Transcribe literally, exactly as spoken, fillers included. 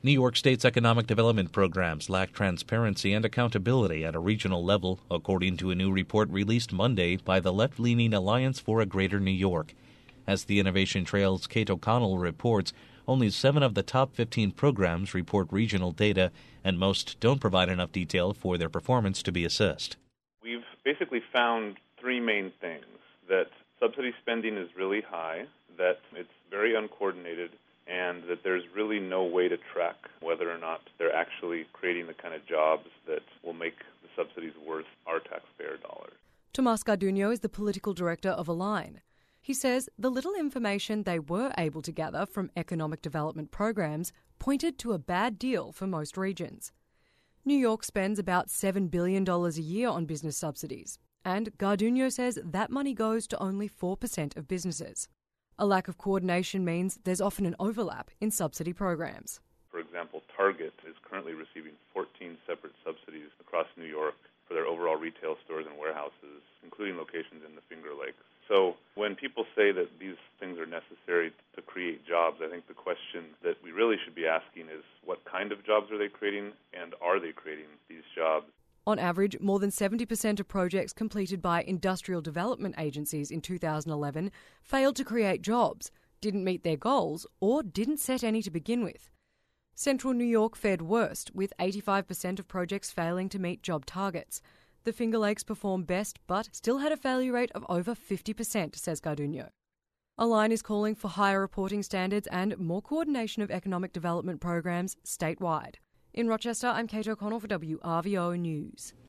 New York State's economic development programs lack transparency and accountability at a regional level, according to a new report released Monday by the left-leaning Alliance for a Greater New York. As the Innovation Trail's Kate O'Connell reports, only seven of the top fifteen programs report regional data, and most don't provide enough detail for their performance to be assessed. We've basically found three main things: that subsidy spending is really high, that it's very uncoordinated, and that there's really no way to track whether or not they're actually creating the kind of jobs that will make the subsidies worth our taxpayer dollars. Tomas Garduño is the political director of Align. He says the little information they were able to gather from economic development programs pointed to a bad deal for most regions. New York spends about seven billion dollars a year on business subsidies, and Garduño says that money goes to only four percent of businesses. A lack of coordination means there's often an overlap in subsidy programs. For example, Target is currently receiving fourteen separate subsidies across New York for their overall retail stores and warehouses, including locations in the Finger Lakes. So when people say that these things are necessary to create jobs, I think the question that we really should be asking is what kind of jobs are they creating, and are they creating these jobs? On average, more than seventy percent of projects completed by industrial development agencies in two thousand eleven failed to create jobs, didn't meet their goals, or didn't set any to begin with. Central New York fared worst, with eighty-five percent of projects failing to meet job targets. The Finger Lakes performed best, but still had a failure rate of over fifty percent, says Garduño. Align is calling for higher reporting standards and more coordination of economic development programs statewide. In Rochester, I'm Kate O'Connell for W R V O News.